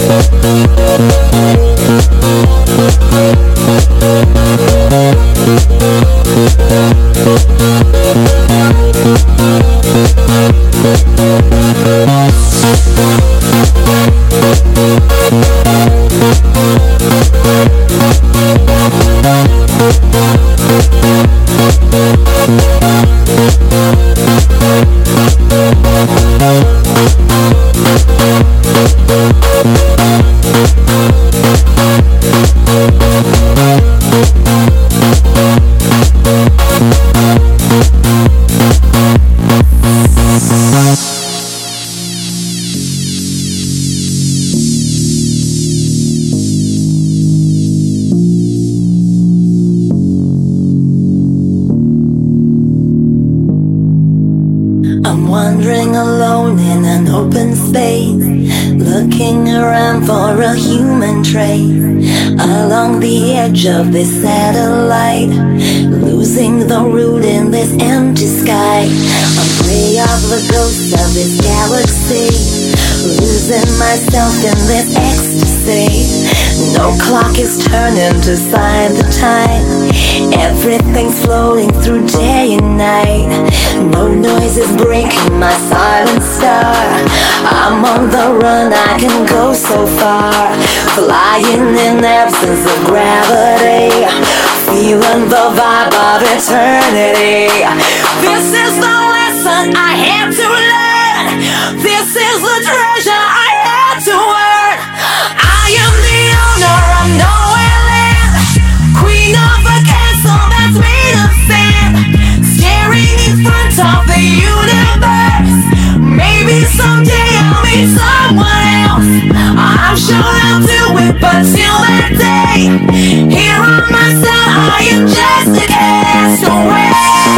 I'm wandering alone in an open space, looking around for a human trace. Along the edge of this satellite, losing the route in this empty sky. I'm prey of the ghosts of this galaxy, losing myself in this ecstasy. No clock is turning to sign the time. Everything's floating through day and night. No noise is breaking my silent star. I'm on the run, I can go so far, flying in absence of gravity, feeling the vibe of eternity. This is the lesson I had to learn. This is the treasure I had to earn. I am the owner of nowhere land, queen of a castle that's made of sand, staring in front of the universe. Maybe someday I'll meet someone else. I'm sure I'll do it, but till that day, here on my side, I am just a castaway.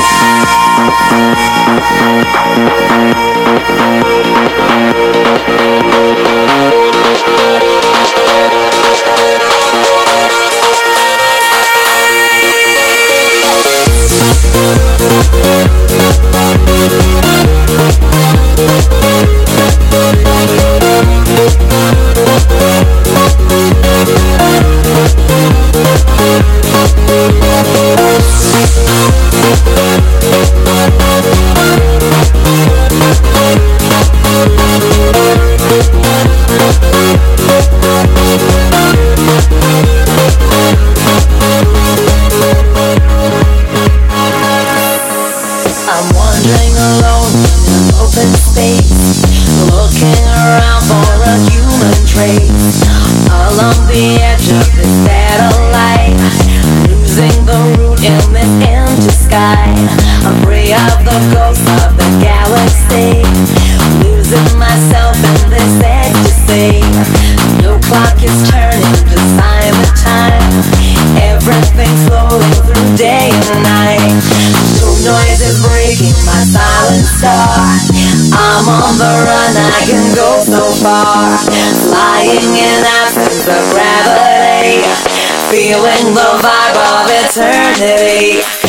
I'm wandering alone in an open space, looking around for a human trace. Along the edge of this satellite, losing the route in this empty sky. I'm free of the ghosts of the galaxy, losing myself in this ecstasy. No clock is turning to sign the time. Everything's flowing through day and night. No noise is breaking my silent star. I'm on the run, I can go so far, flying in absence of gravity, feeling the vibe of eternity.